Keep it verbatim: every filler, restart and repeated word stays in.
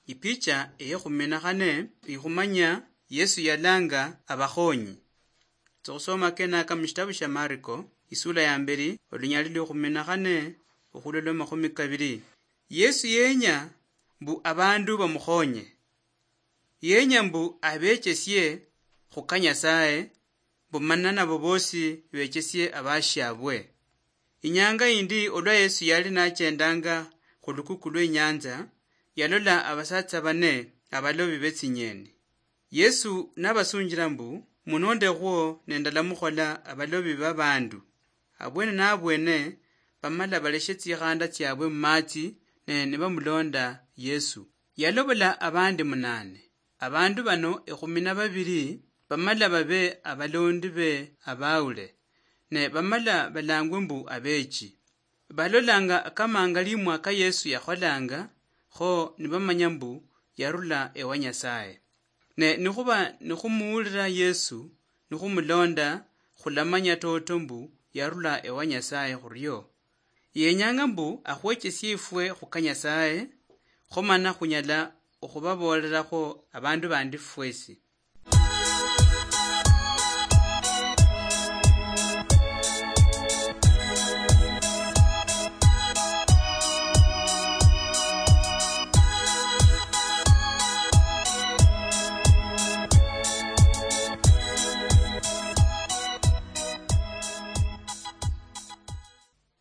Ipicha eye khumenakhane ikhumanya Yesu yalanga abakhonyi. Tsosoma kenaka mshitabu sha Marko isula ya mbili olunyali lyo khumenakhane okhulola makhumi kabili. Yesu yenya mbu abandu bamukhonye. Yenya mbu abechesye khukanya saye bumana nabo bosi bechesye abashabwe. Inyanga indi olwa Yesu yali nachendanga khulukuku lwe nyanza yalola abasatsa bane abalobi betsinyeni. Yesu nabasunjira mbu munondekhwo nendala mukhola abalobi babandu. Abwene na abwene bamala baleshe tsikhanda tsyabwe mumatsi ne nibamulonda Yesu. Yalobola abandi munane. Abandu bano ekhumi na babili bamala babe abalondi be abawule ne bamala balangwe mbu abechi. Balolanga kamanga limwaka Yesu yakholanga kho nibamanya mbu yarula ewa Nyasaye. Ne nikhuba nikhumuulira Yesu nikhumulonda khulamanya toto mbu yarula ewa Nyasaye khuryo. Yenyanga mbu akhwechesye ifwe khukanya Nyasaye khomana khunyala okhubabolerakho abandu bandi fwesi.